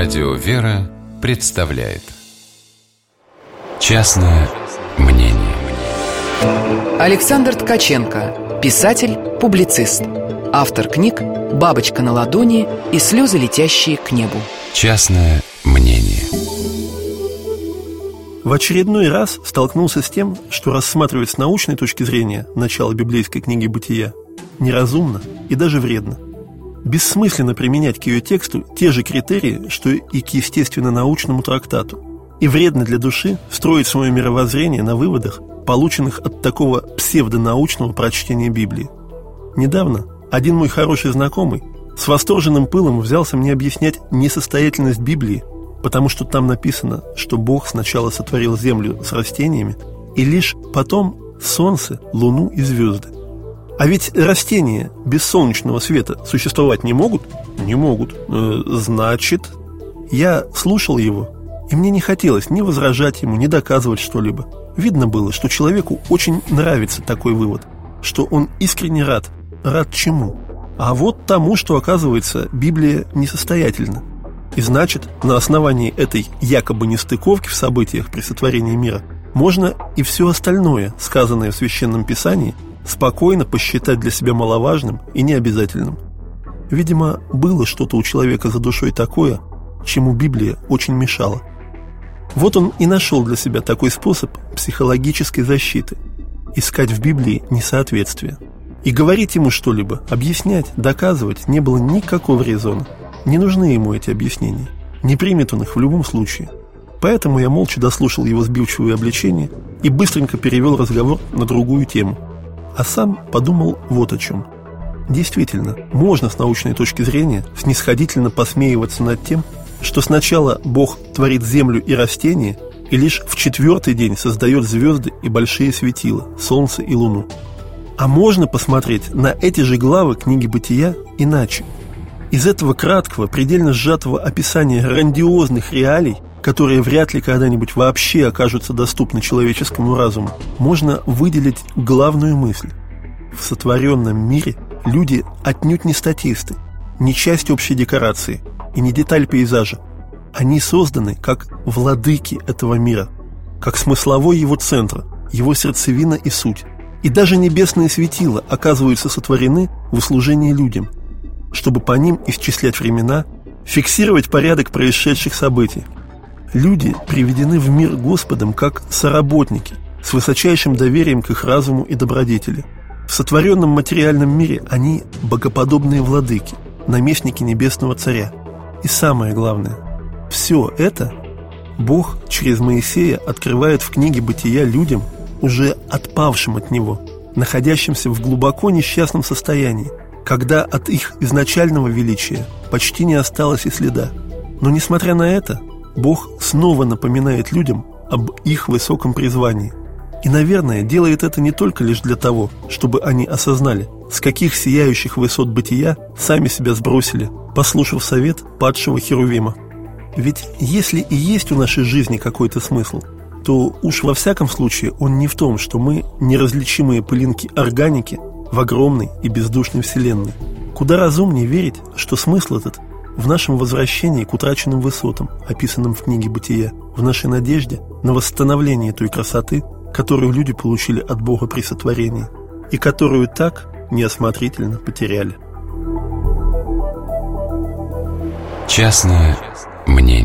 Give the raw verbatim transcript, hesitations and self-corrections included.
Радио «Вера» представляет «Частное мнение». Александр Ткаченко, писатель, публицист. Автор книг «Бабочка на ладони» и «Слезы, летящие к небу». Частное мнение. В очередной раз столкнулся с тем, что рассматривать с научной точки зрения начало библейской книги «Бытия» неразумно и даже вредно. Бессмысленно применять к ее тексту те же критерии, что и к естественно-научному трактату. И вредно для души строить свое мировоззрение на выводах, полученных от такого псевдонаучного прочтения Библии. Недавно один мой хороший знакомый с восторженным пылом взялся мне объяснять несостоятельность Библии, потому что там написано, что Бог сначала сотворил землю с растениями, и лишь потом солнце, луну и звезды. А ведь растения без солнечного света существовать не могут? Не могут. Э, значит, я слушал его, и мне не хотелось ни возражать ему, ни доказывать что-либо. Видно было, что человеку очень нравится такой вывод, что он искренне рад. Рад чему? А вот тому, что, оказывается, Библия несостоятельна. И значит, на основании этой якобы нестыковки в событиях при сотворении мира можно и все остальное, сказанное в Священном Писании, спокойно посчитать для себя маловажным и необязательным. Видимо, было что-то у человека за душой такое, чему Библия очень мешала. Вот он и нашел для себя такой способ психологической защиты – искать в Библии несоответствие. И говорить ему что-либо, объяснять, доказывать не было никакого резона. Не нужны ему эти объяснения. Не примет он их в любом случае. Поэтому я молча дослушал его сбивчивые обличения и быстренько перевел разговор на другую тему. А сам подумал вот о чем. Действительно, можно с научной точки зрения снисходительно посмеиваться над тем, что сначала Бог творит землю и растения, и лишь в четвертый день создает звезды и большие светила, солнце и луну. А можно посмотреть на эти же главы книги «Бытия» иначе. Из этого краткого, предельно сжатого описания грандиозных реалий, которые вряд ли когда-нибудь вообще окажутся доступны человеческому разуму, можно выделить главную мысль. В сотворенном мире люди отнюдь не статисты, не часть общей декорации и не деталь пейзажа. Они созданы как владыки этого мира, как смысловой его центр, его сердцевина и суть. И даже небесные светила оказываются сотворены в услужении людям, чтобы по ним исчислять времена, фиксировать порядок происшедших событий. Люди приведены в мир Господом как соработники, с высочайшим доверием к их разуму и добродетели. В сотворенном материальном мире они богоподобные владыки, наместники небесного царя. И самое главное, все это Бог через Моисея открывает в книге «Бытия» людям, уже отпавшим от Него, находящимся в глубоко несчастном состоянии, когда от их изначального величия почти не осталось и следа. Но несмотря на это, Бог снова напоминает людям об их высоком призвании. И, наверное, делает это не только лишь для того, чтобы они осознали, с каких сияющих высот бытия сами себя сбросили, послушав совет падшего Херувима. Ведь если и есть у нашей жизни какой-то смысл, то уж во всяком случае он не в том, что мы неразличимые пылинки органики в огромной и бездушной вселенной. Куда разумнее верить, что смысл этот в нашем возвращении к утраченным высотам, описанным в книге «Бытия», в нашей надежде на восстановление той красоты, которую люди получили от Бога при сотворении и которую так неосмотрительно потеряли. Частное мнение.